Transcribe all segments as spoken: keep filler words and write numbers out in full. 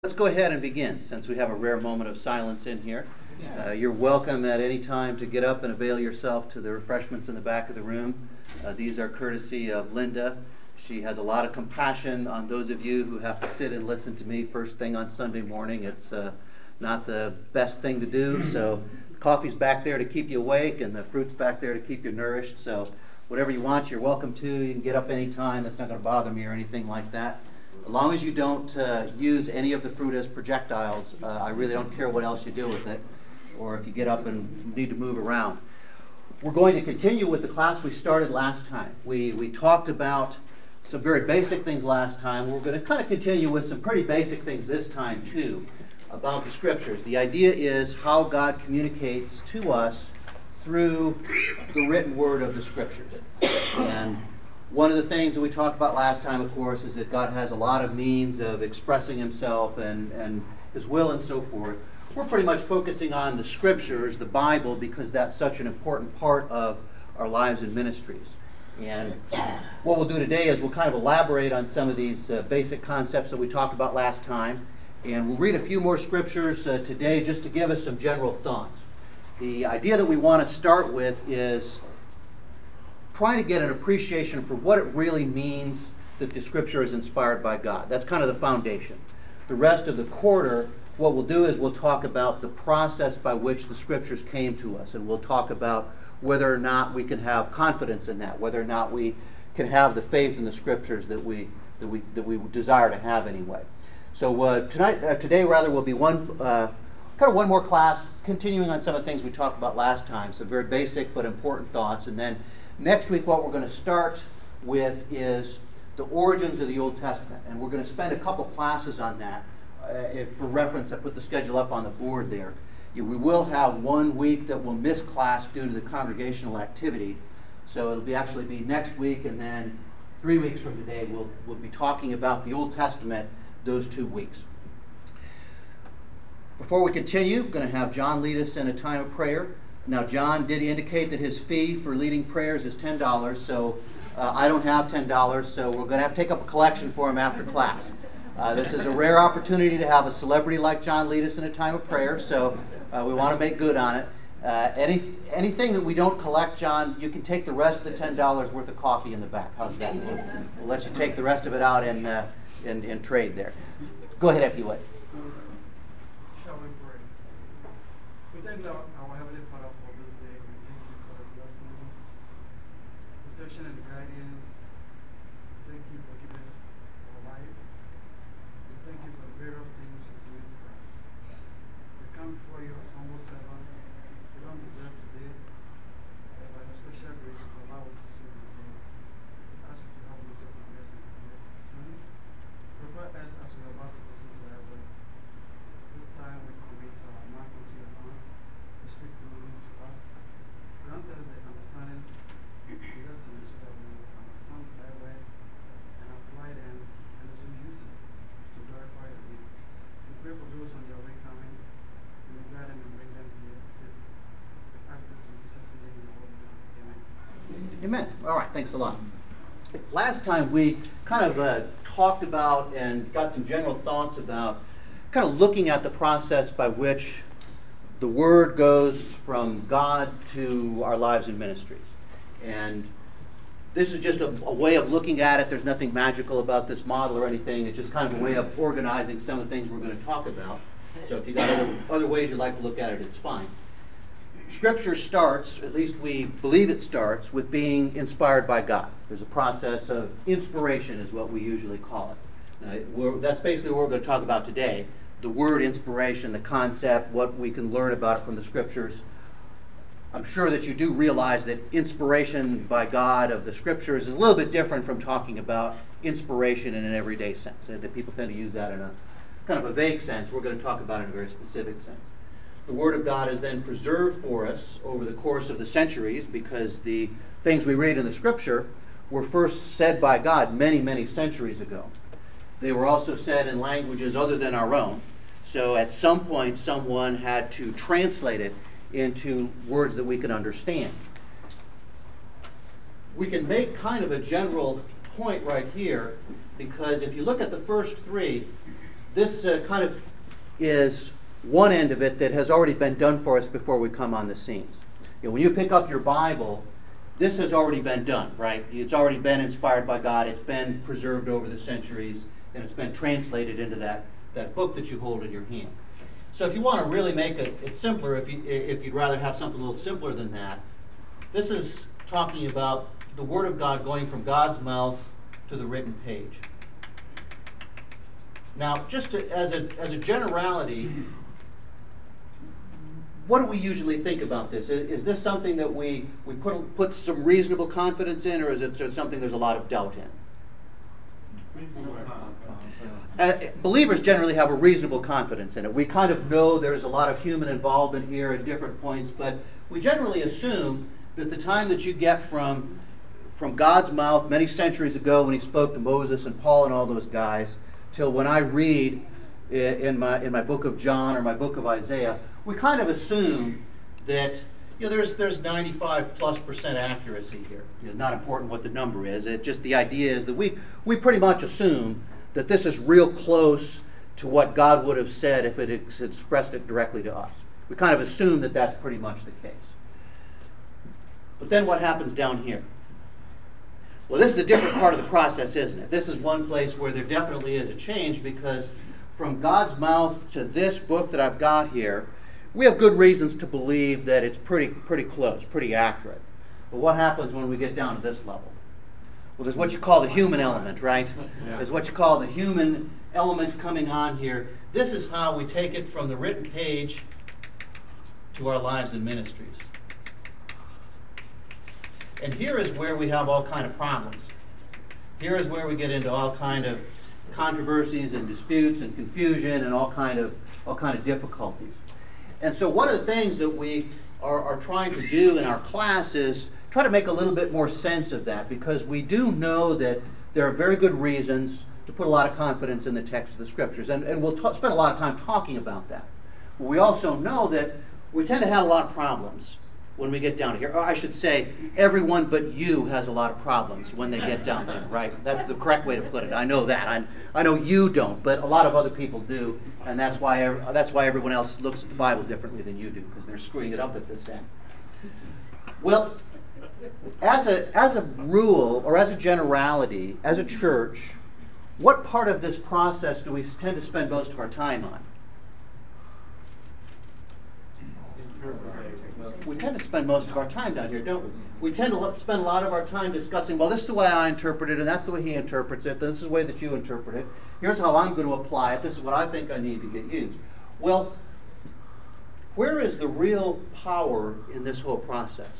Let's go ahead and begin, since we have a rare moment of silence in here. Uh, you're welcome at any time to get up and avail yourself to the refreshments in the back of the room. Uh, these are courtesy of Linda. She has a lot of compassion on those of you who have to sit and listen to me first thing on Sunday morning. It's uh, not the best thing to do, so the coffee's back there to keep you awake and the fruit's back there to keep you nourished. So whatever you want, you're welcome to. You can get up any time. It's not going to bother me or anything like that. As long as you don't uh, use any of the fruit as projectiles, uh, I really don't care what else you do with it, or if you get up and need to move around. We're going to continue with the class we started last time. We, we talked about some very basic things last time. We're going to kind of continue with some pretty basic things this time too about the Scriptures. The idea is how God communicates to us through the written word of the Scriptures. And one of the things that we talked about last time, of course, is that God has a lot of means of expressing himself and, and his will and so forth. We're pretty much focusing on the Scriptures, the Bible, because that's such an important part of our lives and ministries. And what we'll do today is we'll kind of elaborate on some of these uh, basic concepts that we talked about last time. And we'll read a few more Scriptures uh, today just to give us some general thoughts. The idea that we want to start with is trying to get an appreciation for what it really means that the Scripture is inspired by God. That's kind of the foundation. The rest of the quarter, what we'll do is we'll talk about the process by which the Scriptures came to us, and we'll talk about whether or not we can have confidence in that, whether or not we can have the faith in the Scriptures that we that we that we desire to have anyway. So uh, tonight, uh, today rather, will be one uh, kind of one more class, continuing on some of the things we talked about last time. Some very basic but important thoughts, and then next week, what we're going to start with is the origins of the Old Testament, and we're going to spend a couple classes on that. Uh, if, for reference, I put the schedule up on the board there. You, we will have one week that we'll miss class due to the congregational activity, so it'll be actually be next week, and then three weeks from today, we'll we'll be talking about the Old Testament those two weeks. Before we continue, we're going to have John lead us in a time of prayer. Now, John did indicate that his fee for leading prayers is ten dollars, so uh, I don't have ten dollars, so we're going to have to take up a collection for him after class. Uh, this is a rare opportunity to have a celebrity like John lead us in a time of prayer, so uh, we want to make good on it. Uh, any Anything that we don't collect, John, you can take the rest of the ten dollars worth of coffee in the back. How's that? We'll, we'll let you take the rest of it out in, uh, in, in trade there. Go ahead if you would. Shall we pray? We thank our, our Heavenly Father for this day. We thank you for the blessings, protection and guidance. We thank you for giving us our life. We thank you for the various things you're doing for us. We come before you as humble servants. We don't deserve today, but by your special grace, you allow us to see this day. We ask you to have mercy upon us and forgive us our sins. Prepare us as we are about to listen to thy word. This time we commit our mouth unto your hand. You speak through me to us. Grant us the understanding, lessons so that we will understand thy word and apply them, and as we use it to glorify your name. We pray for those on their way coming. We will guide them and bring them here safely. We ask this in Jesus' name in the holy name. Amen. Amen. All right, thanks a lot. Last time we kind of uh, talked about and got some general thoughts about kind of looking at the process by which the Word goes from God to our lives and ministries. And this is just a, a way of looking at it. There's nothing magical about this model or anything. It's just kind of a way of organizing some of the things we're going to talk about. So if you've got other, other ways you'd like to look at it, it's fine. Scripture starts, at least we believe it starts, with being inspired by God. There's a process of inspiration is what we usually call it. Uh, we're, that's basically what we're going to talk about today. The word inspiration, the concept, what we can learn about it from the Scriptures. I'm sure that you do realize that inspiration by God of the Scriptures is a little bit different from talking about inspiration in an everyday sense. Uh, that people tend to use that in a kind of a vague sense. We're going to talk about it in a very specific sense. The Word of God is then preserved for us over the course of the centuries because the things we read in the Scripture were first said by God many, many centuries ago. They were also said in languages other than our own. So at some point, someone had to translate it into words that we could understand. We can make kind of a general point right here because if you look at the first three, this uh, kind of is one end of it that has already been done for us before we come on the scenes. You know, when you pick up your Bible, this has already been done, right? It's already been inspired by God. It's been preserved over the centuries, and it's been translated into that, that book that you hold in your hand. So if you want to really make it, it simpler, if, you, if you'd rather have something a little simpler than that, this is talking about the Word of God going from God's mouth to the written page. Now, just to, as a as a generality, what do we usually think about this? Is, is this something that we, we put, put some reasonable confidence in, or is it something there's a lot of doubt in? Uh, believers generally have a reasonable confidence in it. We kind of know there's a lot of human involvement here at different points, but we generally assume that the time that you get from, from God's mouth many centuries ago when he spoke to Moses and Paul and all those guys, till when I read in my in my book of John or my book of Isaiah, we kind of assume that you know there's there's ninety-five plus percent accuracy here. It's not important what the number is. It just the idea is that we we pretty much assume that this is real close to what God would have said if it ex- expressed it directly to us. We kind of assume that that's pretty much the case. But then what happens down here? Well, this is a different part of the process, isn't it? This is one place where there definitely is a change, because from God's mouth to this book that I've got here, we have good reasons to believe that it's pretty pretty close, pretty accurate. But what happens when we get down to this level? Well, there's what you call the human element, right? Yeah. There's what you call the human element coming on here. This is how we take it from the written page to our lives and ministries. And here is where we have all kind of problems. Here is where we get into all kind of controversies and disputes and confusion and all kind of all kind of difficulties. And so one of the things that we are, are trying to do in our class is try to make a little bit more sense of that, because we do know that there are very good reasons to put a lot of confidence in the text of the Scriptures. And, and we'll ta- spend a lot of time talking about that. But we also know that we tend to have a lot of problems when we get down here. Or I should say, everyone but you has a lot of problems when they get down there, right? That's the correct way to put it. I know that. I, I know you don't, but a lot of other people do, and that's why that's why everyone else looks at the Bible differently than you do, because they're screwing it up at this end. Well, as a as a rule, or as a generality, as a church, what part of this process do we tend to spend most of our time on? We tend to spend most of our time down here, don't we? We tend to spend a lot of our time discussing, well, this is the way I interpret it, and that's the way he interprets it, this is the way that you interpret it, here's how I'm going to apply it, this is what I think I need to get used. Well, where is the real power in this whole process?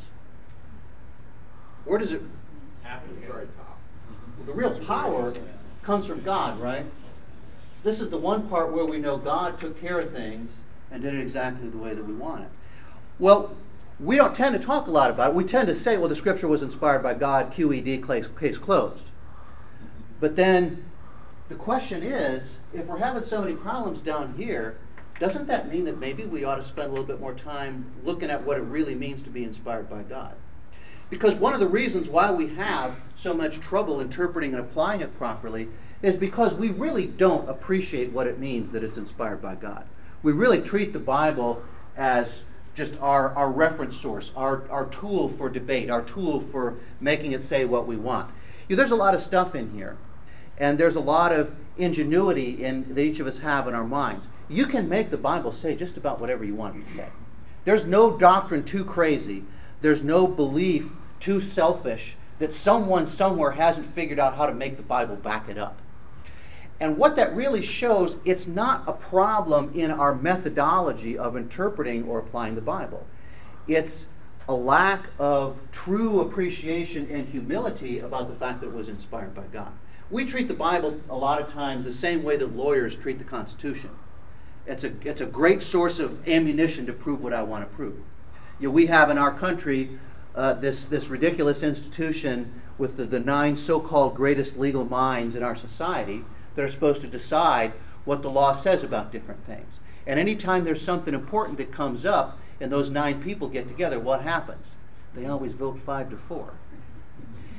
Where does it... After the very top. Well, the real power comes from God, right? This is the one part where we know God took care of things and did it exactly the way that we want it. Well, we don't tend to talk a lot about it. We tend to say, well, the Scripture was inspired by God, Q E D, case closed. But then the question is, if we're having so many problems down here, doesn't that mean that maybe we ought to spend a little bit more time looking at what it really means to be inspired by God? Because one of the reasons why we have so much trouble interpreting and applying it properly is because we really don't appreciate what it means that it's inspired by God. We really treat the Bible as just our, our reference source, our, our tool for debate, our tool for making it say what we want. You know, there's a lot of stuff in here, and there's a lot of ingenuity in, that each of us have in our minds. You can make the Bible say just about whatever you want it to say. There's no doctrine too crazy, there's no belief too selfish that someone somewhere hasn't figured out how to make the Bible back it up. And what that really shows, it's not a problem in our methodology of interpreting or applying the Bible. It's a lack of true appreciation and humility about the fact that it was inspired by God. We treat the Bible a lot of times the same way that lawyers treat the Constitution. It's a, it's a great source of ammunition to prove what I want to prove. You know, we have in our country uh, this, this ridiculous institution with the, the nine so-called greatest legal minds in our society that are supposed to decide what the law says about different things. And anytime there's something important that comes up and those nine people get together, what happens? They always vote five to four.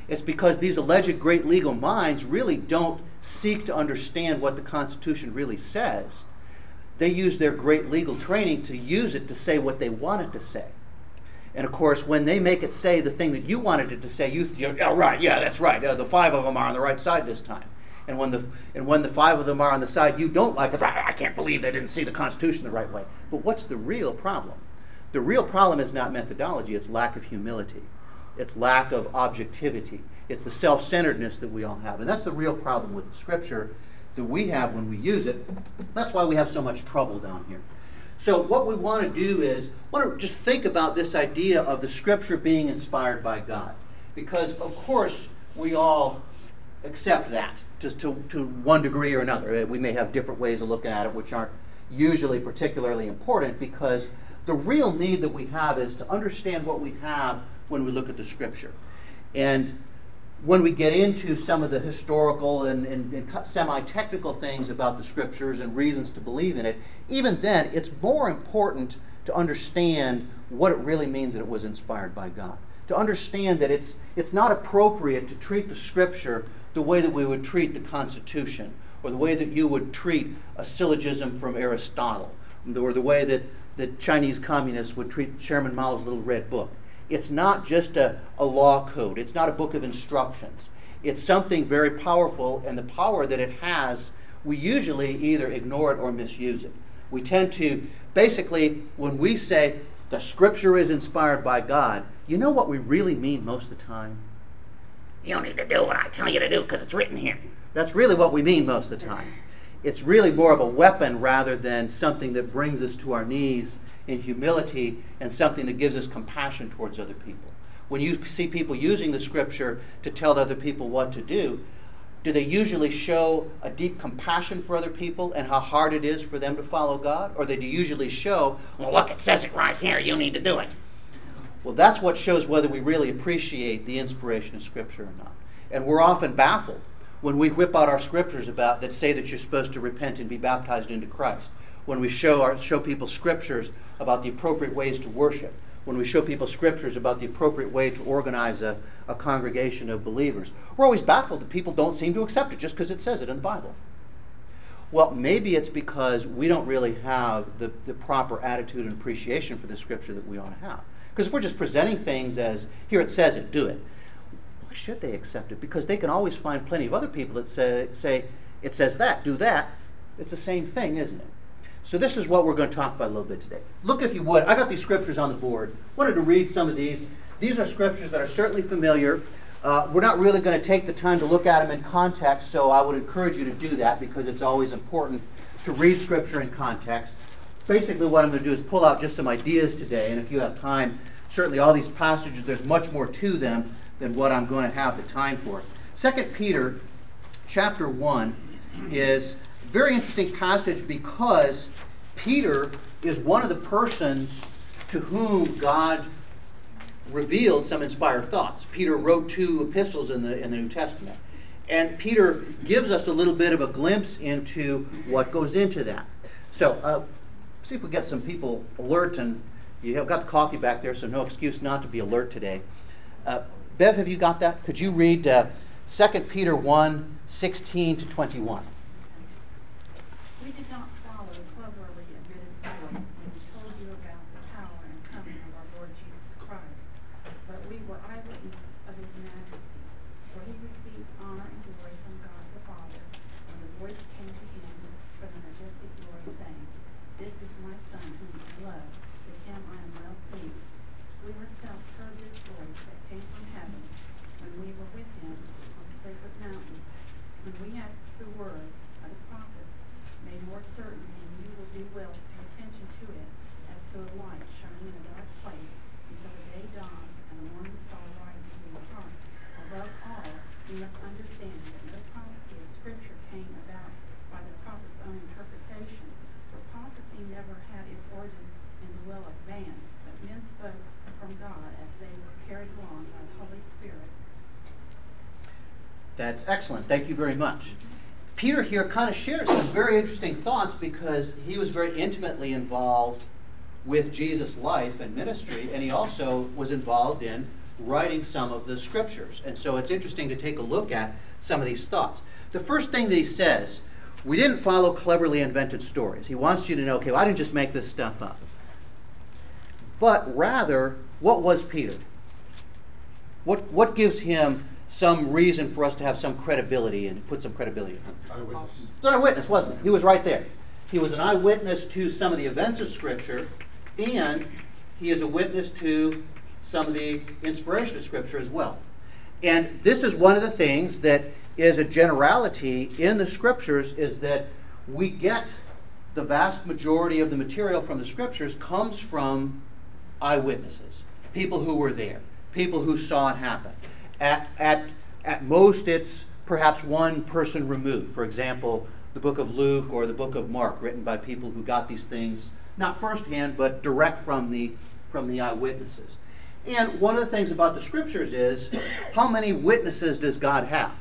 It's because these alleged great legal minds really don't seek to understand what the Constitution really says. They use their great legal training to use it to say what they want it to say. And of course, when they make it say the thing that you wanted it to say, you, you're, oh, right, yeah, that's right. Uh, the five of them are on the right side this time. And when the and when the five of them are on the side you don't like, it's, I can't believe they didn't see the Constitution the right way. But what's the real problem? The real problem is not methodology, it's lack of humility. It's lack of objectivity. It's the self-centeredness that we all have. And that's the real problem with the Scripture that we have when we use it. That's why we have so much trouble down here. So what we want to do is, want to just think about this idea of the Scripture being inspired by God. Because, of course, we all accept that just to, to one degree or another. We may have different ways of looking at it, which aren't usually particularly important, because the real need that we have is to understand what we have when we look at the Scripture. And when we get into some of the historical and, and, and semi-technical things about the Scriptures and reasons to believe in it, even then, it's more important to understand what it really means that it was inspired by God. To understand that it's, it's not appropriate to treat the Scripture the way that we would treat the Constitution, or the way that you would treat a syllogism from Aristotle, or the way that the Chinese communists would treat Chairman Mao's little red book. It's not just a, a law code. It's not a book of instructions. It's something very powerful, and the power that it has, we usually either ignore it or misuse it. We tend to, basically, when we say the Scripture is inspired by God, you know what we really mean most of the time? You don't need to do what I tell you to do because it's written here. That's really what we mean most of the time. It's really more of a weapon rather than something that brings us to our knees in humility and something that gives us compassion towards other people. When you see people using the Scripture to tell other people what to do, do they usually show a deep compassion for other people and how hard it is for them to follow God? Or do they usually show, well, look, it says it right here, you need to do it? Well, that's what shows whether we really appreciate the inspiration of Scripture or not. And we're often baffled when we whip out our scriptures about that say that you're supposed to repent and be baptized into Christ. When we show our, show people scriptures about the appropriate ways to worship. When we show people scriptures about the appropriate way to organize a, a congregation of believers. We're always baffled that people don't seem to accept it just because it says it in the Bible. Well, maybe it's because we don't really have the, the proper attitude and appreciation for the Scripture that we ought to have. Because if we're just presenting things as, here it says it, do it. Why should they accept it? Because they can always find plenty of other people that say, say it says that, do that. It's the same thing, isn't it? So this is what we're going to talk about a little bit today. Look, if you would, I got these scriptures on the board. Wanted to read some of these. These are scriptures that are certainly familiar. Uh, we're not really going to take the time to look at them in context, so I would encourage you to do that because it's always important to read Scripture in context. Basically what I'm going to do is pull out just some ideas today, and if you have time, certainly all these passages, there's much more to them than what I'm going to have the time for. Second Peter chapter one is a very interesting passage because Peter is one of the persons to whom God revealed some inspired thoughts. Peter wrote two epistles in the, in the New Testament. And Peter gives us a little bit of a glimpse into what goes into that. So, uh, see if we get some people alert, and you have got the coffee back there, so no excuse not to be alert today. Uh, Bev, have you got that? Could you read uh, Second Peter one, sixteen to twenty-one? We did not follow cleverly a bit of voice when we told you about the power and coming of our Lord Jesus Christ, but we were eyewitnesses of his majesty, for he received honor and glory from God the Father, and the voice came to him from the majestic glory, saying, This is my Son whom I love, with him I am well pleased. We ourselves heard this voice that came from heaven when we were with him on the sacred mountain, when we had the word of the prophets made more certain, and you will do well to pay attention to it as to a light shining in a dark place until the day dawns and the morning star rises in the heart. Above all, you must understand that no prophecy of Scripture came about by the prophet's own interpretation, for prophecy never had its origins in the will of man, but men spoke from God as they were carried along by the Holy Spirit. That's excellent. Thank you very much. Peter here kind of shares some very interesting thoughts because he was very intimately involved with Jesus' life and ministry, and he also was involved in writing some of the scriptures. And so it's interesting to take a look at some of these thoughts. The first thing that he says, we didn't follow cleverly invented stories. He wants you to know, okay, well, I didn't just make this stuff up. But rather, what was Peter? What, what gives him some reason for us to have some credibility and put some credibility in him? Eyewitness. It's an eyewitness, wasn't he? He was right there. He was an eyewitness to some of the events of Scripture, and he is a witness to some of the inspiration of Scripture as well. And this is one of the things that is a generality in the Scriptures, is that we get the vast majority of the material from the Scriptures comes from eyewitnesses, people who were there, people who saw it happen. At, at, at most, it's perhaps one person removed. For example, the book of Luke or the book of Mark, written by people who got these things not firsthand, but direct from the, from the eyewitnesses. And one of the things about the Scriptures is, how many witnesses does God have?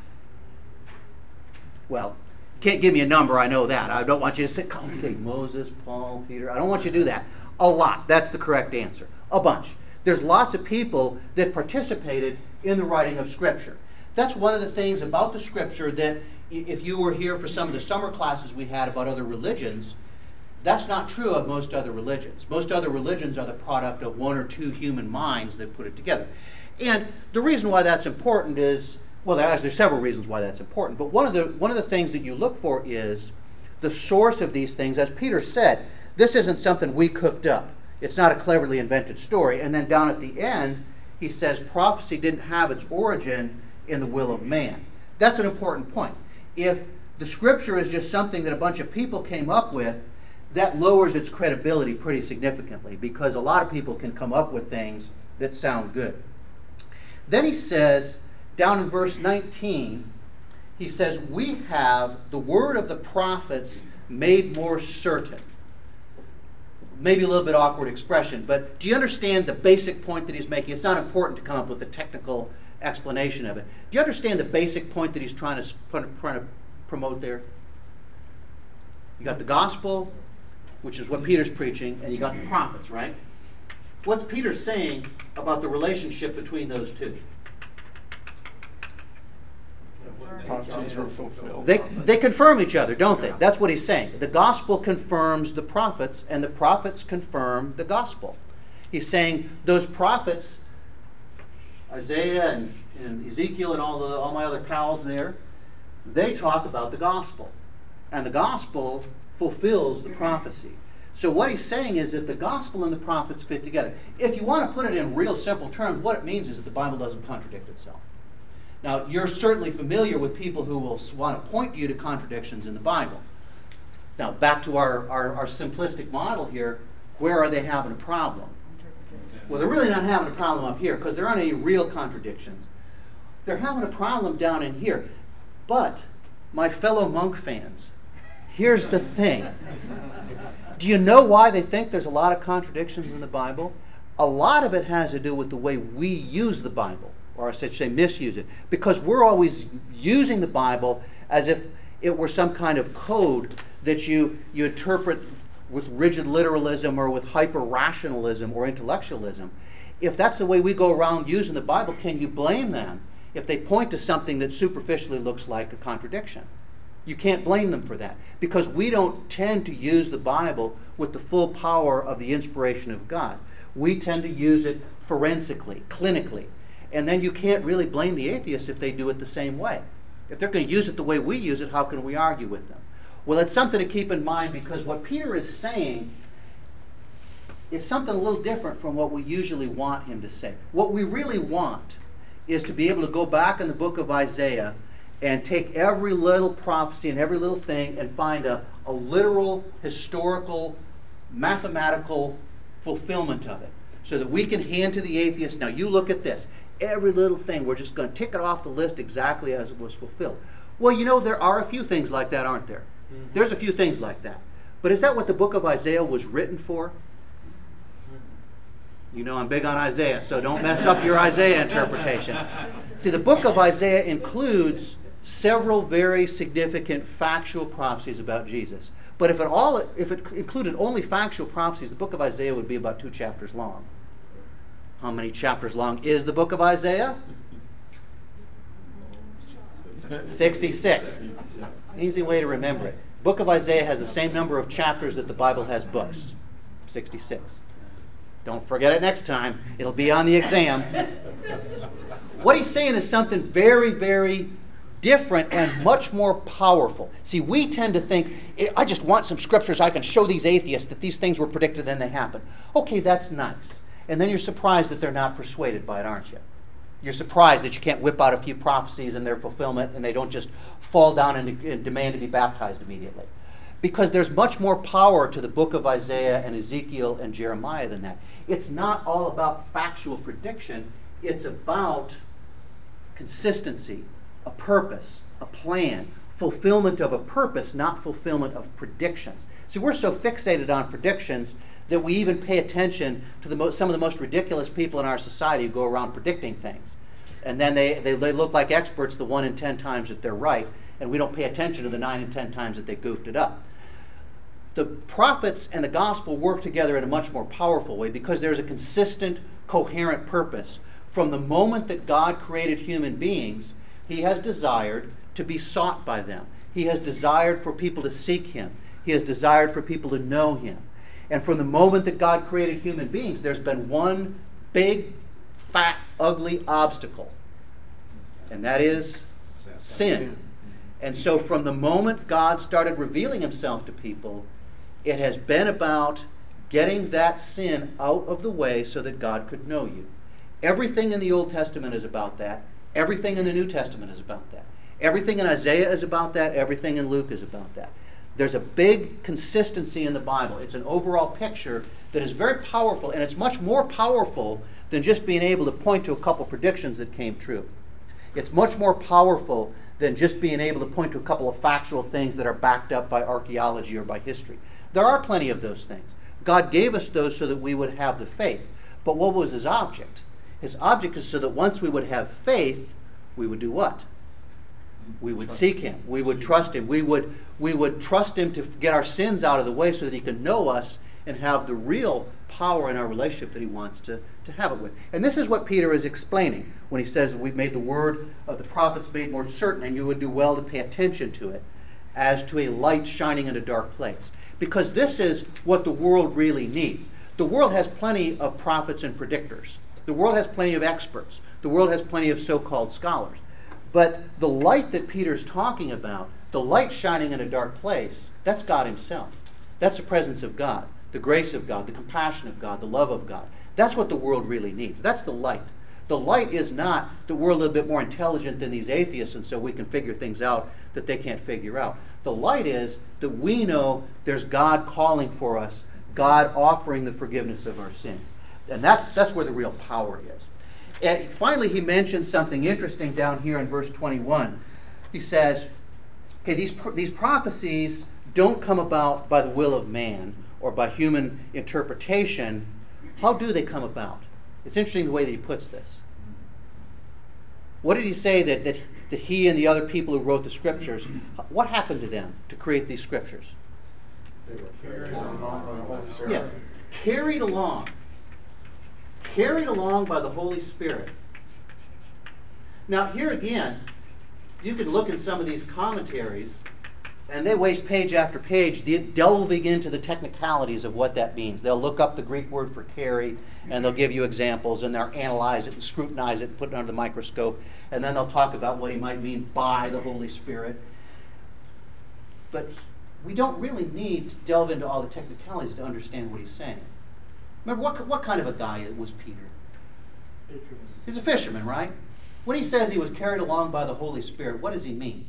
Well, can't give me a number, I know that. I don't want you to say, okay, Moses, Paul, Peter. I don't want you to do that. A lot. That's the correct answer. A bunch. There's lots of people that participated in the writing of Scripture. That's one of the things about the Scripture that, if you were here for some of the summer classes we had about other religions, that's not true of most other religions. Most other religions are the product of one or two human minds that put it together. And the reason why that's important is, well, there's, there's several reasons why that's important, but one of the one of the things that you look for is the source of these things. As Peter said, this isn't something we cooked up. It's not a cleverly invented story. And then down at the end, he says prophecy didn't have its origin in the will of man. That's an important point. If the Scripture is just something that a bunch of people came up with, that lowers its credibility pretty significantly, because a lot of people can come up with things that sound good. Then he says, down in verse nineteen, he says, we have the word of the prophets made more certain. Maybe a little bit awkward expression, but do you understand the basic point that he's making? It's not important to come up with a technical explanation of it. Do you understand the basic point that he's trying to, trying to promote there? You got the gospel, which is what Peter's preaching, and you got the prophets, right? What's Peter saying about the relationship between those two? Prophecies were fulfilled. They, they confirm each other, don't they? That's what he's saying. The gospel confirms the prophets, and the prophets confirm the gospel. He's saying those prophets, Isaiah and, and Ezekiel and all the all my other pals there, they talk about the gospel. And the gospel fulfills the prophecy. So what he's saying is that the gospel and the prophets fit together. If you want to put it in real simple terms, what it means is that the Bible doesn't contradict itself. Now, you're certainly familiar with people who will want to point you to contradictions in the Bible. Now, back to our, our, our simplistic model here, where are they having a problem? Well, they're really not having a problem up here, because there aren't any real contradictions. They're having a problem down in here. But, my fellow monk fans, here's the thing. Do you know why they think there's a lot of contradictions in the Bible? A lot of it has to do with the way we use the Bible, or I should say misuse it, because we're always using the Bible as if it were some kind of code that you, you interpret with rigid literalism or with hyper-rationalism or intellectualism. If that's the way we go around using the Bible, can you blame them if they point to something that superficially looks like a contradiction? You can't blame them for that, because we don't tend to use the Bible with the full power of the inspiration of God. We tend to use it forensically, clinically. And then you can't really blame the atheists if they do it the same way. If they're going to use it the way we use it, how can we argue with them? Well, it's something to keep in mind, because what Peter is saying is something a little different from what we usually want him to say. What we really want is to be able to go back in the book of Isaiah and take every little prophecy and every little thing and find a, a literal, historical, mathematical fulfillment of it, so that we can hand to the atheist, now you look at this. Every little thing, we're just going to tick it off the list exactly as it was fulfilled. Well, you know, there are a few things like that, aren't there? Mm-hmm. There's a few things like that. But is that what the book of Isaiah was written for? You know I'm big on Isaiah, so don't mess up your Isaiah interpretation. See, the book of Isaiah includes several very significant factual prophecies about Jesus. But if it all, if it included only factual prophecies, the book of Isaiah would be about two chapters long. How many chapters long is the book of Isaiah? sixty-six. Easy way to remember it. Book of Isaiah has the same number of chapters that the Bible has books. sixty-six. Don't forget it next time. It'll be on the exam. What he's saying is something very, very different and much more powerful. See, we tend to think, I just want some scriptures I can show these atheists that these things were predicted and they happen. Okay, that's nice. And then you're surprised that they're not persuaded by it, aren't you? You're surprised that you can't whip out a few prophecies and their fulfillment and they don't just fall down and, and demand to be baptized immediately. Because there's much more power to the book of Isaiah and Ezekiel and Jeremiah than that. It's not all about factual prediction. It's about consistency, a purpose, a plan, fulfillment of a purpose, not fulfillment of predictions. See, we're so fixated on predictions that we even pay attention to the most, some of the most ridiculous people in our society who go around predicting things. And then they, they, they look like experts the one in ten times that they're right, and we don't pay attention to the nine in ten times that they goofed it up. The prophets and the gospel work together in a much more powerful way because there's a consistent, coherent purpose. From the moment that God created human beings, He has desired to be sought by them. He has desired for people to seek Him. He has desired for people to know Him. And from the moment that God created human beings, there's been one big, fat, ugly obstacle. And that is sin. And so from the moment God started revealing Himself to people, it has been about getting that sin out of the way so that God could know you. Everything in the Old Testament is about that. Everything in the New Testament is about that. Everything in Isaiah is about that. Everything in Luke is about that. There's a big consistency in the Bible. It's an overall picture that is very powerful, and it's much more powerful than just being able to point to a couple predictions that came true. It's much more powerful than just being able to point to a couple of factual things that are backed up by archaeology or by history. There are plenty of those things. God gave us those so that we would have the faith. But what was His object? His object is so that once we would have faith, we would do what? We would seek Him. We would trust Him. We would, we would trust Him to get our sins out of the way so that He can know us and have the real power in our relationship that He wants to, to have it with. And this is what Peter is explaining when he says we've made the word of the prophets made more certain, and you would do well to pay attention to it as to a light shining in a dark place. Because this is what the world really needs. The world has plenty of prophets and predictors. The world has plenty of experts. The world has plenty of so-called scholars. But the light that Peter's talking about, the light shining in a dark place, that's God Himself. That's the presence of God, the grace of God, the compassion of God, the love of God. That's what the world really needs. That's the light. The light is not that we're a little bit more intelligent than these atheists and so we can figure things out that they can't figure out. The light is that we know there's God calling for us, God offering the forgiveness of our sins. And that's, that's where the real power is. And finally, he mentions something interesting down here in verse twenty-one. He says, okay, these, these prophecies don't come about by the will of man or by human interpretation. How do they come about? It's interesting the way that he puts this. What did he say that, that, that he and the other people who wrote the scriptures, what happened to them to create these scriptures? They were carried along by the Holy Spirit. Yeah, carried along. Carried along by the Holy Spirit. Now, here again, you can look in some of these commentaries, and they waste page after page de- delving into the technicalities of what that means. They'll look up the Greek word for carry, and they'll give you examples, and they'll analyze it and scrutinize it and put it under the microscope, and then they'll talk about what he might mean by the Holy Spirit. But we don't really need to delve into all the technicalities to understand what he's saying. Remember, what, what kind of a guy was Peter? Fisherman. He's a fisherman, right? When he says he was carried along by the Holy Spirit, what does he mean?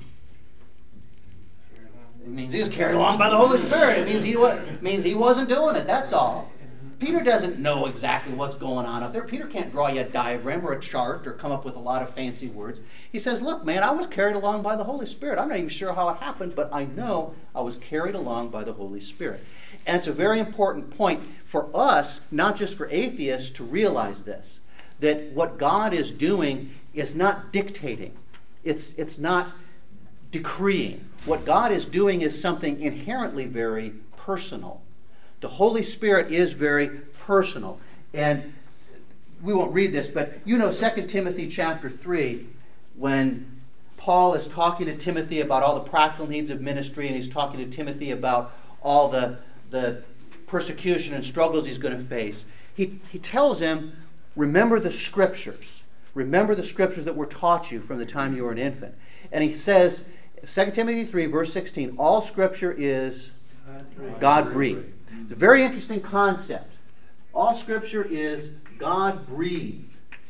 It means he was carried along by the Holy Spirit. It means he, wa- means he wasn't doing it, that's all. Peter doesn't know exactly what's going on up there. Peter can't draw you a diagram or a chart or come up with a lot of fancy words. He says, look, man, I was carried along by the Holy Spirit. I'm not even sure how it happened, but I know I was carried along by the Holy Spirit. And it's a very important point for us, not just for atheists, to realize this, that what God is doing is not dictating. It's, it's not decreeing. What God is doing is something inherently very personal. The Holy Spirit is very personal. And we won't read this, but you know Second Timothy chapter three, when Paul is talking to Timothy about all the practical needs of ministry, and he's talking to Timothy about all the, the persecution and struggles he's going to face. He, he tells him, remember the scriptures. Remember the scriptures that were taught you from the time you were an infant. And he says, Second Timothy three, verse sixteen, all scripture is God-breathed. It's a very interesting concept. All scripture is God-breathed.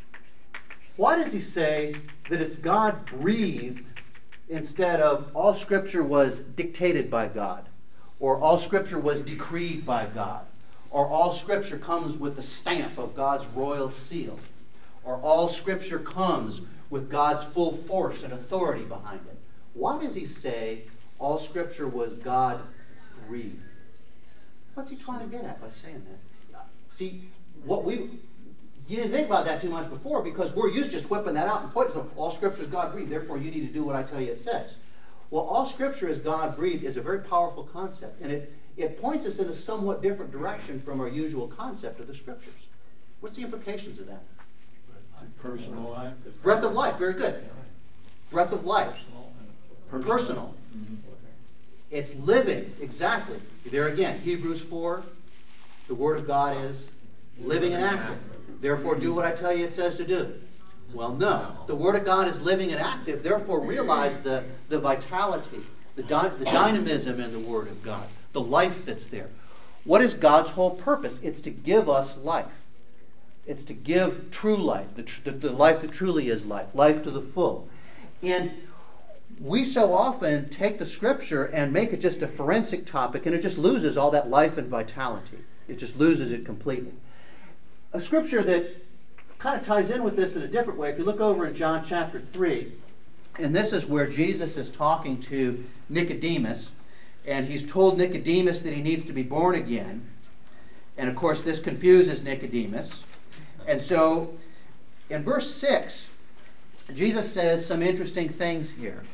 Why does he say that it's God-breathed instead of all scripture was dictated by God, or all scripture was decreed by God, or all scripture comes with the stamp of God's royal seal, or all scripture comes with God's full force and authority behind it? Why does he say all scripture was God-breathed? What's he trying to get at by saying that? See, what we you didn't think about that too much before, because we're used to just whipping that out and pointing to all scripture is God-breathed, therefore you need to do what I tell you it says. Well, all scripture is God-breathed is a very powerful concept, and it, it points us in a somewhat different direction from our usual concept of the scriptures. What's the implications of that? Personal life. Breath of life, very good. Breath of life. Personal. Personal. Mm-hmm. It's living, exactly. There again, Hebrews four, the Word of God is living and active. Therefore, do what I tell you it says to do. Well, no. The Word of God is living and active. Therefore, realize the, the vitality, the, dy the dynamism in the Word of God, the life that's there. What is God's whole purpose? It's to give us life. It's to give true life, the, tr the, the life that truly is life, life to the full. And we so often take the Scripture and make it just a forensic topic, and it just loses all that life and vitality. It just loses it completely. A Scripture that kind of ties in with this in a different way, if you look over in John chapter three, and this is where Jesus is talking to Nicodemus, and he's told Nicodemus that he needs to be born again. And of course this confuses Nicodemus. And so in verse six, Jesus says some interesting things here.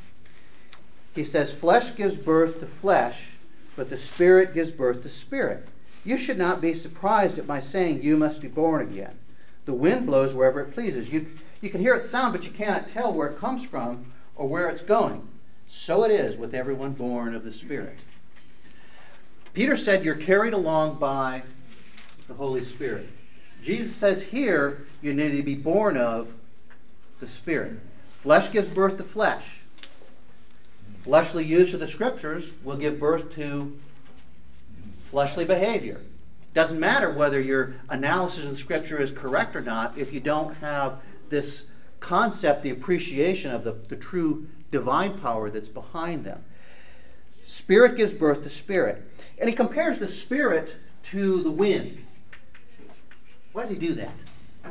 He says, flesh gives birth to flesh, but the Spirit gives birth to spirit. You should not be surprised at my saying you must be born again. The wind blows wherever it pleases. You, you can hear its sound, but you cannot tell where it comes from or where it's going. So it is with everyone born of the Spirit. Peter said you're carried along by the Holy Spirit. Jesus says here you need to be born of the Spirit. Flesh gives birth to flesh. Fleshly use of the Scriptures will give birth to fleshly behavior. Doesn't matter whether your analysis of the Scripture is correct or not if you don't have this concept, the appreciation of the, the true divine power that's behind them. Spirit gives birth to spirit. And he compares the Spirit to the wind. Why does he do that?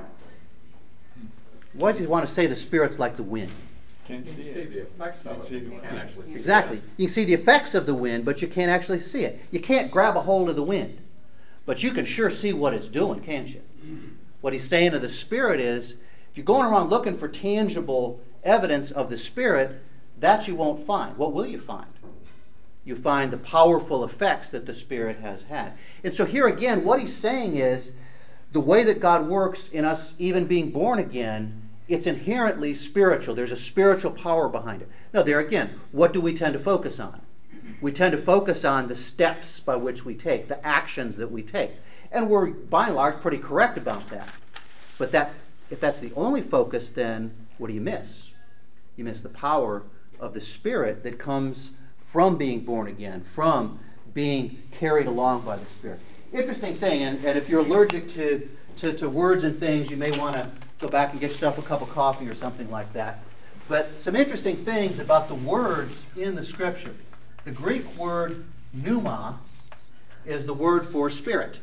Why does he want to say the Spirit's like the wind? Can't see it. The effects of it. You can't actually see it. Exactly. You can see the effects of the wind, but you can't actually see it. You can't grab a hold of the wind. But you can sure see what it's doing, can't you? What he's saying to the Spirit is, if you're going around looking for tangible evidence of the Spirit, that you won't find. What will you find? You find the powerful effects that the Spirit has had. And so here again, what he's saying is, the way that God works in us even being born again, it's inherently spiritual. There's a spiritual power behind it. Now there again, what do we tend to focus on? We tend to focus on the steps by which we take, the actions that we take. And we're, by and large, pretty correct about that. But that, if that's the only focus, then what do you miss? You miss the power of the Spirit that comes from being born again, from being carried along by the Spirit. Interesting thing, and, and if you're allergic to, to, to words and things, you may want to go back and get yourself a cup of coffee or something like that. But some interesting things about the words in the Scripture. The Greek word pneuma is the word for spirit.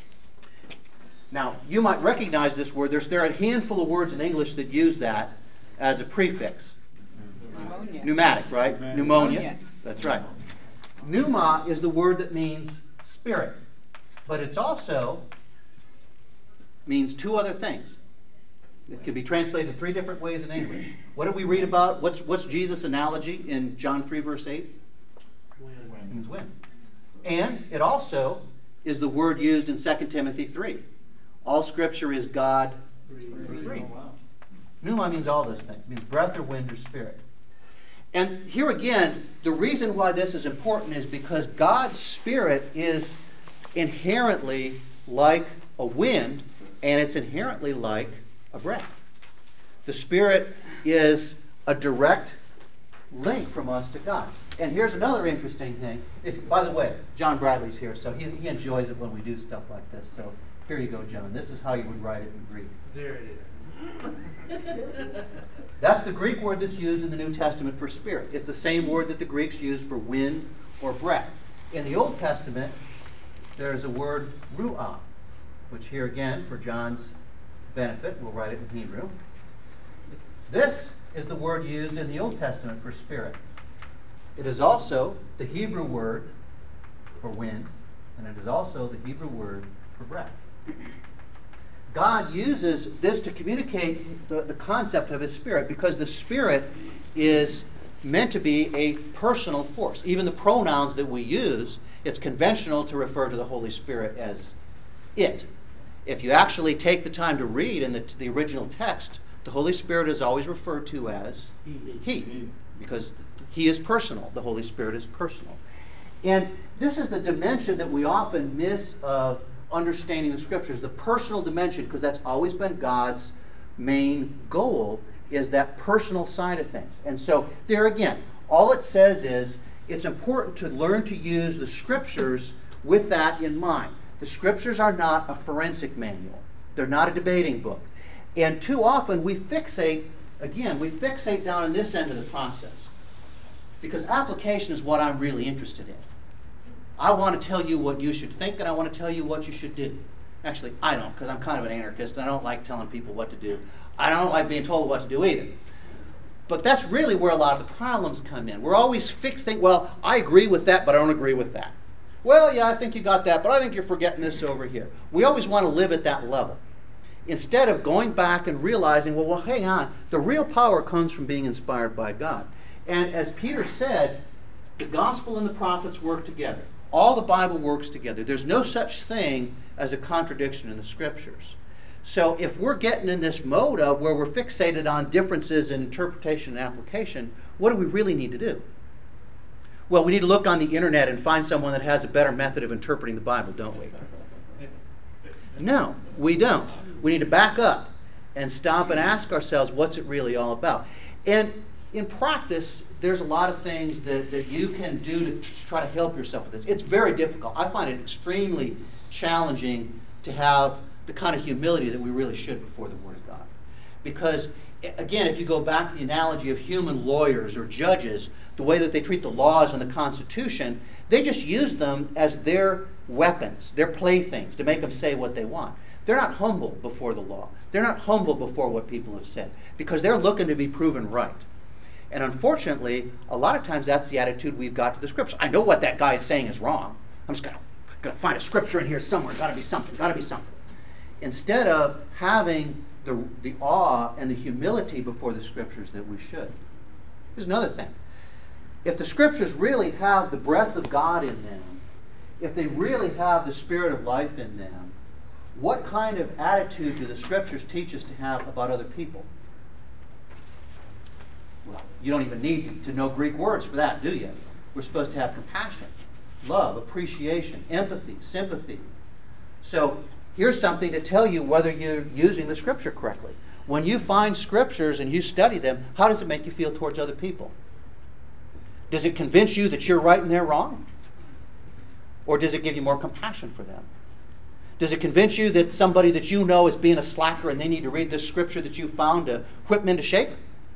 Now, you might recognize this word. There's, there are a handful of words in English that use that as a prefix. Pneumonia. Pneumatic, right? Pneumatic. Pneumonia. Pneumonia. That's right. Pneuma is the word that means spirit. But it's also means two other things. It can be translated three different ways in English. What did we read about? What's, what's Jesus' analogy in John three, verse eight? It means wind. And it also is the word used in Second Timothy three. All Scripture is God Breathe. Pneuma means all those things. It means breath or wind or spirit. And here again, the reason why this is important is because God's Spirit is inherently like a wind, and it's inherently like a breath. The Spirit is a direct link from us to God. And here's another interesting thing. If, by the way, John Bradley's here, so he, he enjoys it when we do stuff like this. So here you go, John. This is how you would write it in Greek. There it is. That's the Greek word that's used in the New Testament for spirit. It's the same word that the Greeks used for wind or breath. In the Old Testament, there's a word ruah, which here again, for John's benefit, we'll write it in Hebrew. This is the word used in the Old Testament for spirit. It is also the Hebrew word for wind, and it is also the Hebrew word for breath. God uses this to communicate the, the concept of His Spirit, because the Spirit is meant to be a personal force. Even the pronouns that we use, it's conventional to refer to the Holy Spirit as it. If you actually take the time to read in the, the original text, the Holy Spirit is always referred to as He, because He is personal. The Holy Spirit is personal. And this is the dimension that we often miss of understanding the Scriptures, the personal dimension, because that's always been God's main goal, is that personal side of things. And so there again, all it says is it's important to learn to use the Scriptures with that in mind. The Scriptures are not a forensic manual. They're not a debating book. And too often we fixate, again, we fixate down on this end of the process, because application is what I'm really interested in. I want to tell you what you should think, and I want to tell you what you should do. Actually, I don't, because I'm kind of an anarchist, and I don't like telling people what to do. I don't like being told what to do either. But that's really where a lot of the problems come in. We're always fixing, well, I agree with that, but I don't agree with that. Well, yeah, I think you got that, but I think you're forgetting this over here. We always want to live at that level, instead of going back and realizing, well, well, hang on, the real power comes from being inspired by God. And as Peter said, the gospel and the prophets work together. All the Bible works together. There's no such thing as a contradiction in the Scriptures. So if we're getting in this mode of where we're fixated on differences in interpretation and application, what do we really need to do? Well, we need to look on the internet and find someone that has a better method of interpreting the Bible, don't we? No, we don't. We need to back up and stop and ask ourselves, what's it really all about? And in practice, there's a lot of things that, that you can do to try to help yourself with this. It's very difficult. I find it extremely challenging to have the kind of humility that we really should before the Word of God. Because, again, if you go back to the analogy of human lawyers or judges, the way that they treat the laws and the Constitution, they just use them as their weapons, their playthings, to make them say what they want. They're not humble before the law. They're not humble before what people have said, because they're looking to be proven right. And unfortunately, a lot of times that's the attitude we've got to the Scripture. I know what that guy is saying is wrong. I'm just going to find a Scripture in here somewhere. Got to be something. Got to be something. Instead of having the, the awe and the humility before the Scriptures that we should. Here's another thing. If the Scriptures really have the breath of God in them, if they really have the Spirit of life in them, what kind of attitude do the Scriptures teach us to have about other people? Well, you don't even need to, to know Greek words for that, do you? We're supposed to have compassion, love, appreciation, empathy, sympathy. So here's something to tell you whether you're using the Scripture correctly. When you find Scriptures and you study them, how does it make you feel towards other people? Does it convince you that you're right and they're wrong? Or does it give you more compassion for them? Does it convince you that somebody that you know is being a slacker and they need to read this Scripture that you found to whip them into shape?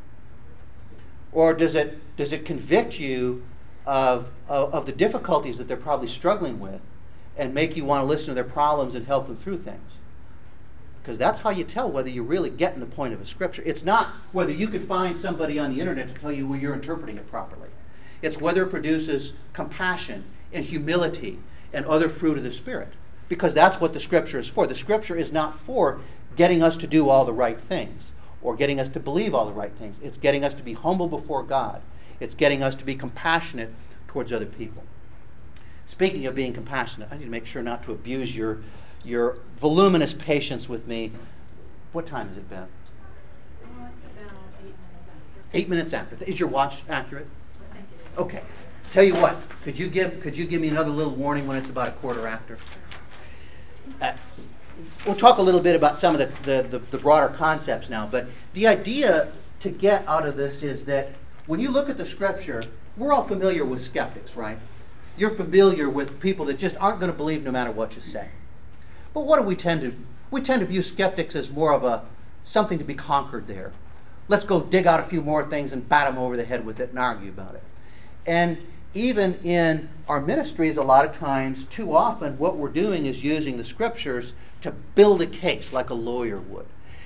Or does it does it convict you of, of, of the difficulties that they're probably struggling with and make you want to listen to their problems and help them through things? Because that's how you tell whether you're really getting the point of a Scripture. It's not whether you could find somebody on the internet to tell you whether you're interpreting it properly. It's whether it produces compassion and humility and other fruit of the Spirit. Because that's what the Scripture is for. The Scripture is not for getting us to do all the right things or getting us to believe all the right things. It's getting us to be humble before God. It's getting us to be compassionate towards other people. Speaking of being compassionate, I need to make sure not to abuse your, your voluminous patience with me. What time is it, Bev? Oh, it's about eight minutes after. Eight minutes after. Is your watch accurate? I think it is. Okay. Tell you what, could you give could you give me another little warning when it's about a quarter after? Uh, we'll talk a little bit about some of the, the, the, the broader concepts now, but the idea to get out of this is that when you look at the scripture, we're all familiar with skeptics, right? You're familiar with people that just aren't going to believe no matter what you say. But what do we tend to we tend to view skeptics as more of a something to be conquered there. Let's go dig out a few more things and bat them over the head with it and argue about it. And even in our ministries, a lot of times, too often, what we're doing is using the scriptures to build a case like a lawyer would.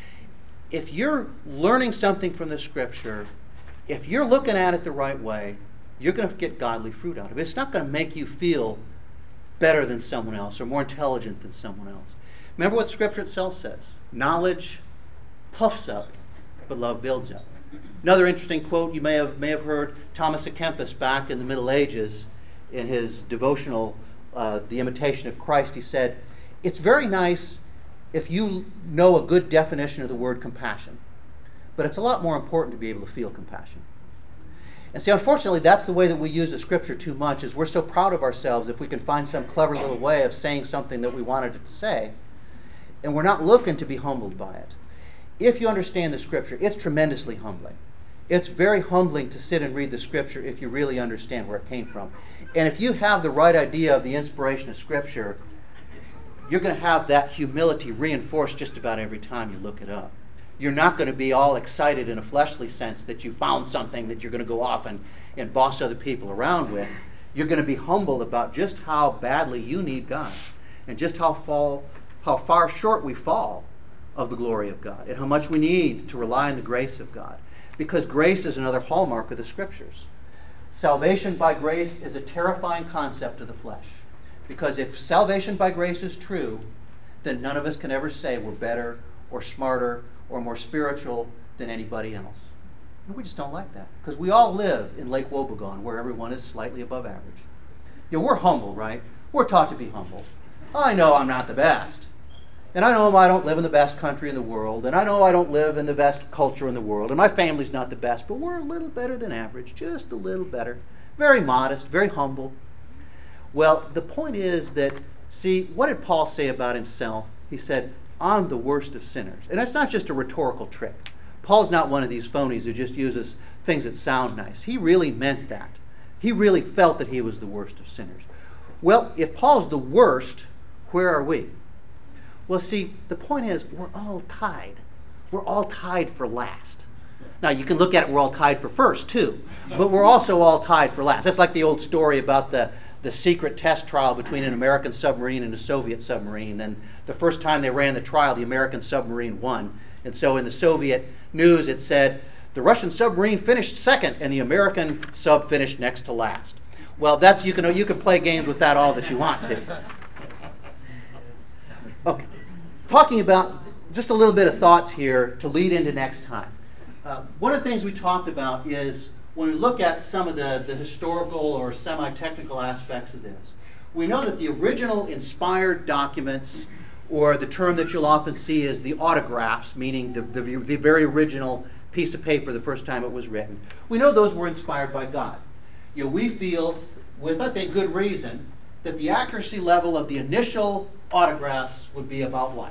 If you're learning something from the scripture, if you're looking at it the right way, you're going to get godly fruit out of it. It's not going to make you feel better than someone else or more intelligent than someone else. Remember what Scripture itself says. Knowledge puffs up, but love builds up. Another interesting quote you may have may have heard, Thomas à Kempis back in the Middle Ages in his devotional, uh, The Imitation of Christ. He said, it's very nice if you know a good definition of the word compassion, but it's a lot more important to be able to feel compassion. And see, unfortunately, that's the way that we use the scripture too much, is we're so proud of ourselves if we can find some clever little way of saying something that we wanted it to say, and we're not looking to be humbled by it. If you understand the scripture, it's tremendously humbling. It's very humbling to sit and read the scripture if you really understand where it came from. And if you have the right idea of the inspiration of scripture, you're going to have that humility reinforced just about every time you look it up. You're not going to be all excited in a fleshly sense that you found something that you're going to go off and, and boss other people around with. You're going to be humble about just how badly you need God and just how, fall, how far short we fall of the glory of God and how much we need to rely on the grace of God. Because grace is another hallmark of the Scriptures. Salvation by grace is a terrifying concept of the flesh. Because if salvation by grace is true, then none of us can ever say we're better or smarter or more spiritual than anybody else. And we just don't like that. Because we all live in Lake Wobegon, where everyone is slightly above average. You know, we're humble, right? We're taught to be humble. I know I'm not the best. And I know I don't live in the best country in the world. And I know I don't live in the best culture in the world. And my family's not the best. But we're a little better than average. Just a little better. Very modest, very humble. Well, the point is that, see, what did Paul say about himself? He said, I'm the worst of sinners. And that's not just a rhetorical trick. Paul's not one of these phonies who just uses things that sound nice. He really meant that. He really felt that he was the worst of sinners. Well, if Paul's the worst, where are we? Well, see, the point is, we're all tied. We're all tied for last. Now, you can look at it, we're all tied for first, too. But we're also all tied for last. That's like the old story about the the secret test trial between an American submarine and a Soviet submarine. And the first time they ran the trial, the American submarine won. And so in the Soviet news it said, the Russian submarine finished second and the American sub finished next to last. Well, that's you can you can play games with that all that you want to. Okay. Talking about just a little bit of thoughts here to lead into next time. Uh, one of the things we talked about is when we look at some of the, the historical or semi-technical aspects of this, we know that the original inspired documents, or the term that you'll often see is the autographs, meaning the, the, the very original piece of paper the first time it was written, we know those were inspired by God. You know, we feel, with I think good reason, that the accuracy level of the initial autographs would be about what?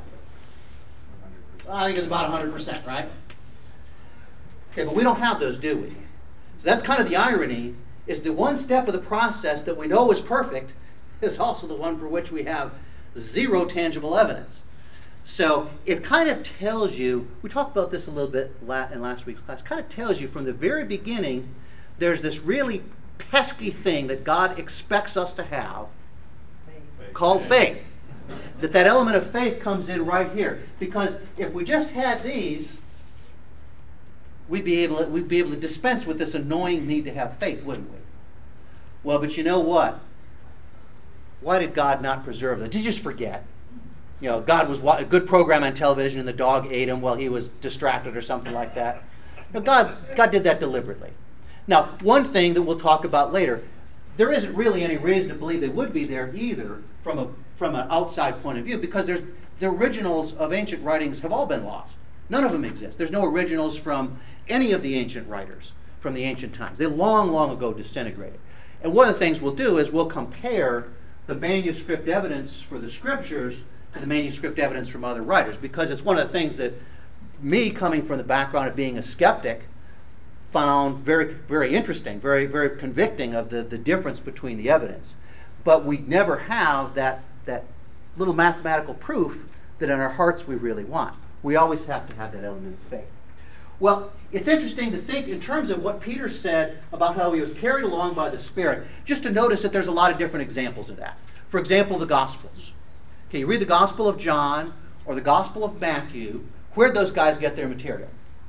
I think it's about one hundred percent, right? Okay, but we don't have those, do we? So that's kind of the irony, is the one step of the process that we know is perfect is also the one for which we have zero tangible evidence. So it kind of tells you, we talked about this a little bit in last week's class, kind of tells you from the very beginning there's this really pesky thing that God expects us to have faith. Called faith. That that element of faith comes in right here. Because if we just had these, we'd be able to, we'd be able to dispense with this annoying need to have faith, wouldn't we? Well, but you know what? Why did God not preserve them? Did you just forget? You know, God was a good program on television and the dog ate him while he was distracted or something like that. No, God, God did that deliberately. Now, one thing that we'll talk about later, there isn't really any reason to believe they would be there either from a from an outside point of view, because there's the originals of ancient writings have all been lost. None of them exist. There's no originals from any of the ancient writers from the ancient times. They long, long ago disintegrated. And one of the things we'll do is we'll compare the manuscript evidence for the scriptures to the manuscript evidence from other writers, because it's one of the things that me, coming from the background of being a skeptic, found very, very interesting, very, very convicting of the, the difference between the evidence. But we never have that, that little mathematical proof that in our hearts we really want. We always have to have that element of faith. Well, it's interesting to think in terms of what Peter said about how he was carried along by the Spirit, just to notice that there's a lot of different examples of that. For example, the Gospels. Okay, you read the Gospel of John or the Gospel of Matthew, where'd those guys get their material?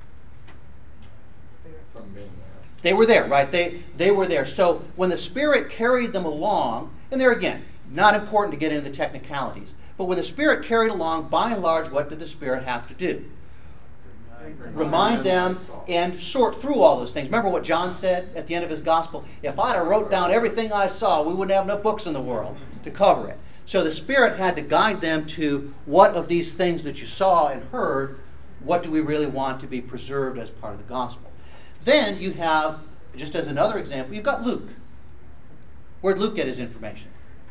From being there. They were there, right? They, they were there. So when the Spirit carried them along, and there again, not important to get into the technicalities, but when the Spirit carried along, by and large, what did the Spirit have to do? Remind them and sort through all those things. Remember what John said at the end of his gospel? If I'd have wrote down everything I saw, we wouldn't have enough books in the world to cover it. So the Spirit had to guide them to what of these things that you saw and heard, what do we really want to be preserved as part of the gospel? Then you have, just as another example, you've got Luke. Where'd Luke get his information?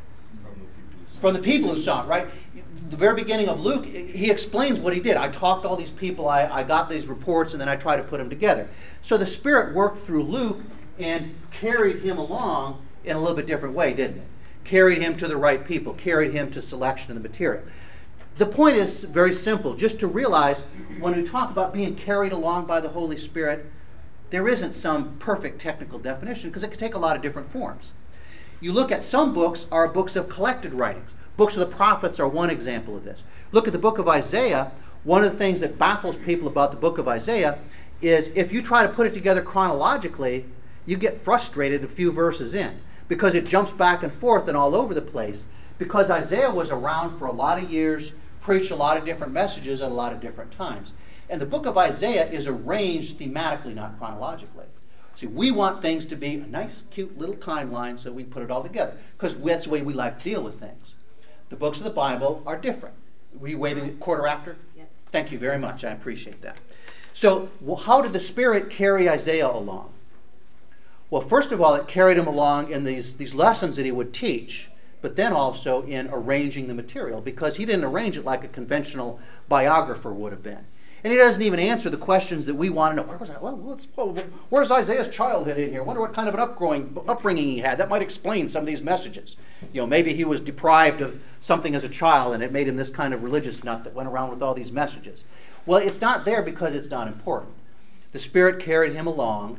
From the people who saw it, right? The very beginning of Luke, he explains what he did. I talked to all these people, I, I got these reports, and then I tried to put them together. So the Spirit worked through Luke and carried him along in a little bit different way, didn't it? Carried him to the right people, carried him to selection of the material. The point is very simple, just to realize when we talk about being carried along by the Holy Spirit, there isn't some perfect technical definition, because it can take a lot of different forms. You look at some books are books of collected writings. Books of the prophets are one example of this. Look at the book of Isaiah. One of the things that baffles people about the book of Isaiah is if you try to put it together chronologically, you get frustrated a few verses in, because it jumps back and forth and all over the place, because Isaiah was around for a lot of years, preached a lot of different messages at a lot of different times. And the book of Isaiah is arranged thematically, not chronologically. See, we want things to be a nice, cute little timeline so we put it all together, because that's the way we like to deal with things. The books of the Bible are different. Were you waving a quarter after? Yes. Thank you very much. I appreciate that. So, well, how did the Spirit carry Isaiah along? Well, first of all, it carried him along in these, these lessons that he would teach, but then also in arranging the material, because he didn't arrange it like a conventional biographer would have been. And he doesn't even answer the questions that we want to know. Where was I? Well, let's, well, where's Isaiah's childhood in here? I wonder what kind of an upgrowing, upbringing he had. That might explain some of these messages. You know, maybe he was deprived of something as a child and it made him this kind of religious nut that went around with all these messages. Well, it's not there because it's not important. The Spirit carried him along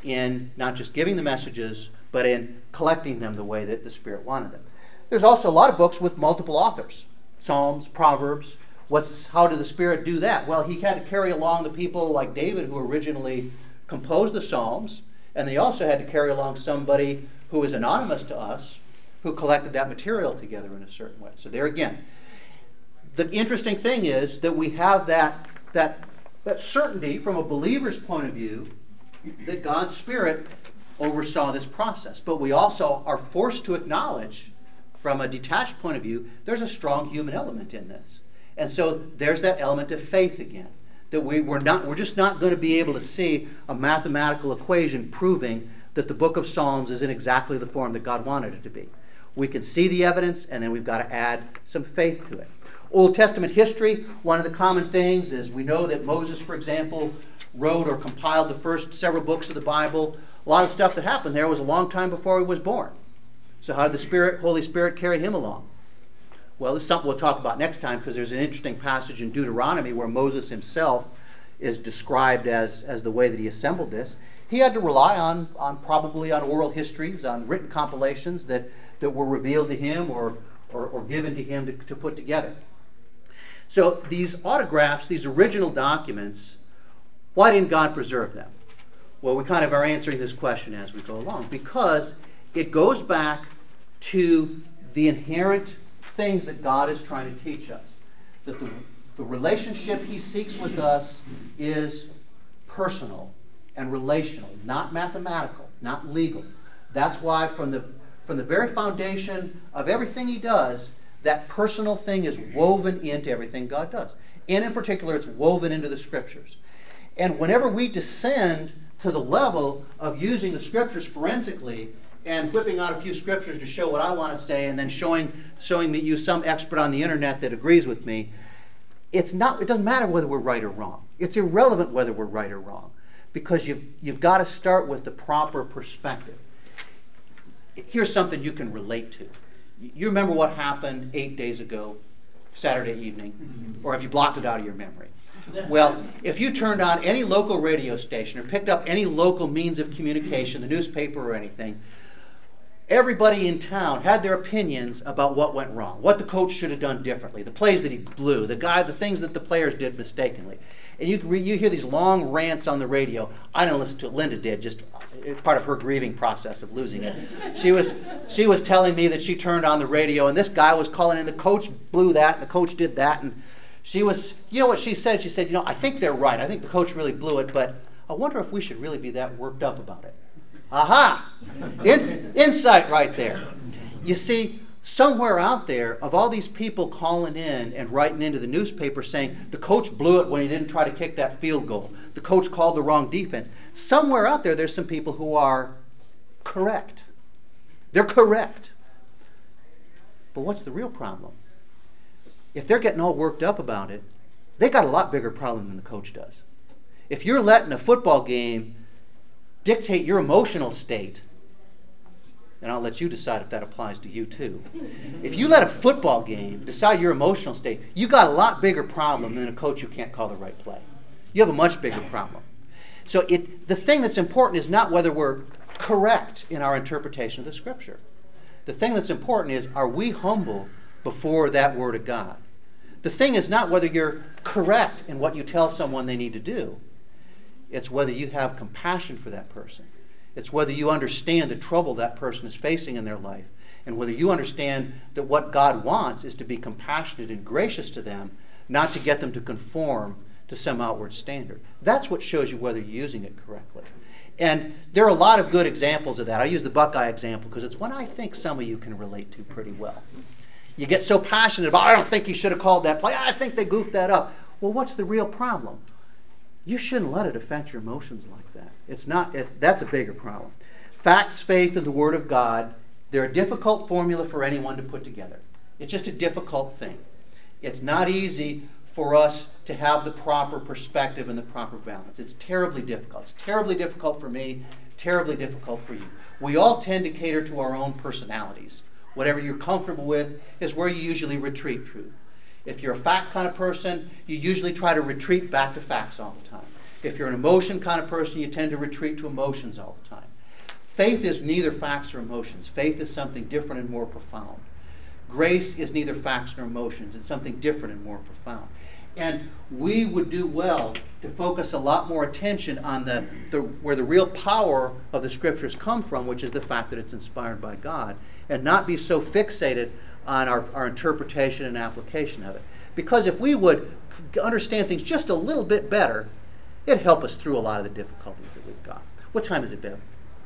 in not just giving the messages, but in collecting them the way that the Spirit wanted them. There's also a lot of books with multiple authors. Psalms, Proverbs. What's, how did the Spirit do that? Well, he had to carry along the people like David who originally composed the Psalms, and they also had to carry along somebody who is anonymous to us who collected that material together in a certain way. So there again, the interesting thing is that we have that, that, that certainty from a believer's point of view that God's Spirit oversaw this process. But we also are forced to acknowledge from a detached point of view there's a strong human element in this. And so there's that element of faith again, that we, we're, not, we're just not going to be able to see a mathematical equation proving that the book of Psalms is in exactly the form that God wanted it to be. We can see the evidence, and then we've got to add some faith to it. Old Testament history, one of the common things is we know that Moses, for example, wrote or compiled the first several books of the Bible. A lot of stuff that happened there was a long time before he was born. So how did the Spirit, Holy Spirit carry him along? Well, this is something we'll talk about next time, because there's an interesting passage in Deuteronomy where Moses himself is described as, as the way that he assembled this. He had to rely on, on probably on oral histories, on written compilations that, that were revealed to him or, or, or given to him to, to put together. So these autographs, these original documents, why didn't God preserve them? Well, we kind of are answering this question as we go along, because it goes back to the inherent things that God is trying to teach us. That the, the relationship he seeks with us is personal and relational, not mathematical, not legal. That's why from the, from the very foundation of everything he does, That personal thing is woven into everything God does. And in particular, it's woven into the Scriptures. And whenever we descend to the level of using the Scriptures forensically and whipping out a few Scriptures to show what I want to say and then showing, showing you some expert on the internet that agrees with me, it's not, it doesn't matter whether we're right or wrong. It's irrelevant whether we're right or wrong, because you've, you've got to start with the proper perspective. Here's something you can relate to. You remember what happened eight days ago, Saturday evening, or have you blocked it out of your memory? Well, if you turned on any local radio station or picked up any local means of communication, the newspaper or anything, everybody in town had their opinions about what went wrong, what the coach should have done differently, the plays that he blew, the guy, the things that the players did mistakenly. And you you hear these long rants on the radio. I didn't listen to it. Linda did, just part of her grieving process of losing it. She was she was telling me that she turned on the radio and this guy was calling in, the coach blew that and the coach did that, and she was, you know what she said? She said, you know, I think they're right. I think the coach really blew it, but I wonder if we should really be that worked up about it. Aha! In, insight right there. You see, somewhere out there, of all these people calling in and writing into the newspaper saying the coach blew it when he didn't try to kick that field goal, the coach called the wrong defense, somewhere out there there's some people who are correct. They're correct. But what's the real problem? If they're getting all worked up about it, they got a lot bigger problem than the coach does. If you're letting a football game dictate your emotional state, and I'll let you decide if that applies to you too. If you let a football game decide your emotional state, you got a lot bigger problem than a coach who can't call the right play. You have a much bigger problem. So it, the thing that's important is not whether we're correct in our interpretation of the Scripture. The thing that's important is, are we humble before that Word of God? The thing is not whether you're correct in what you tell someone they need to do. It's whether you have compassion for that person. It's whether you understand the trouble that person is facing in their life, and whether you understand that what God wants is to be compassionate and gracious to them, not to get them to conform to some outward standard. That's what shows you whether you're using it correctly. And there are a lot of good examples of that. I use the Buckeye example because it's one I think some of you can relate to pretty well. You get so passionate about, I don't think he should have called that play, I think they goofed that up. Well, what's the real problem? You shouldn't let it affect your emotions like that. It's not, it's, that's a bigger problem. Facts, faith, and the Word of God, they're a difficult formula for anyone to put together. It's just a difficult thing. It's not easy for us to have the proper perspective and the proper balance. It's terribly difficult. It's terribly difficult for me, terribly difficult for you. We all tend to cater to our own personalities. Whatever you're comfortable with is where you usually retreat to. If you're a fact kind of person, you usually try to retreat back to facts all the time. If you're an emotion kind of person, you tend to retreat to emotions all the time. Faith is neither facts or emotions. Faith is something different and more profound. Grace is neither facts nor emotions. It's something different and more profound. And we would do well to focus a lot more attention on the, the where the real power of the Scriptures come from, which is the fact that it's inspired by God, and not be so fixated on our, our interpretation and application of it. Because if we would understand things just a little bit better, it'd help us through a lot of the difficulties that we've got. What time is it, Bev?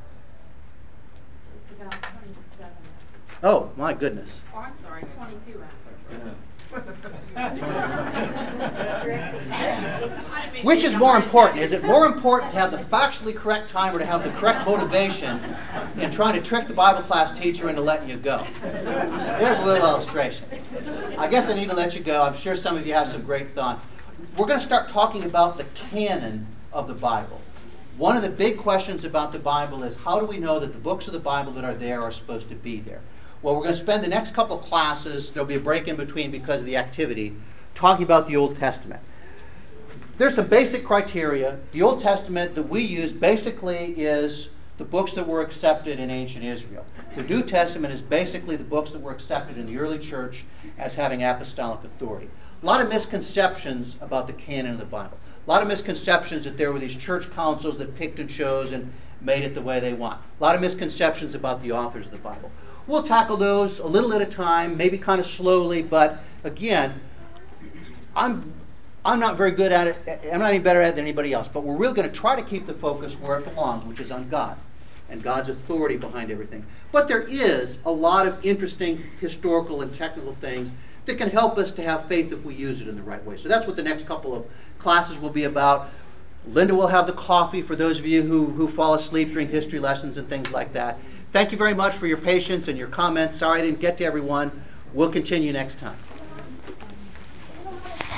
It's about twenty-seven. Oh, my goodness. Oh, I'm sorry, twenty-two after. Which is more important? Is it more important to have the factually correct time or to have the correct motivation in trying to trick the Bible class teacher into letting you go? There's a little illustration. I guess I need to let you go. I'm sure some of you have some great thoughts. We're going to start talking about the canon of the Bible. One of the big questions about the Bible is, how do we know that the books of the Bible that are there are supposed to be there? Well, we're going to spend the next couple of classes, there'll be a break in between because of the activity, talking about the Old Testament. There's some basic criteria. The Old Testament that we use basically is the books that were accepted in ancient Israel. The New Testament is basically the books that were accepted in the early church as having apostolic authority. A lot of misconceptions about the canon of the Bible. A lot of misconceptions that there were these church councils that picked and chose and made it the way they want. A lot of misconceptions about the authors of the Bible. We'll tackle those a little at a time, maybe kind of slowly, but again, I'm I'm not very good at it. I'm not any better at it than anybody else, but we're really going to try to keep the focus where it belongs, which is on God. and God's authority behind everything. But there is a lot of interesting historical and technical things that can help us to have faith if we use it in the right way. So that's what the next couple of classes will be about. Linda will have the coffee for those of you who, who fall asleep during history lessons and things like that. Thank you very much for your patience and your comments. Sorry I didn't get to everyone. We'll continue next time.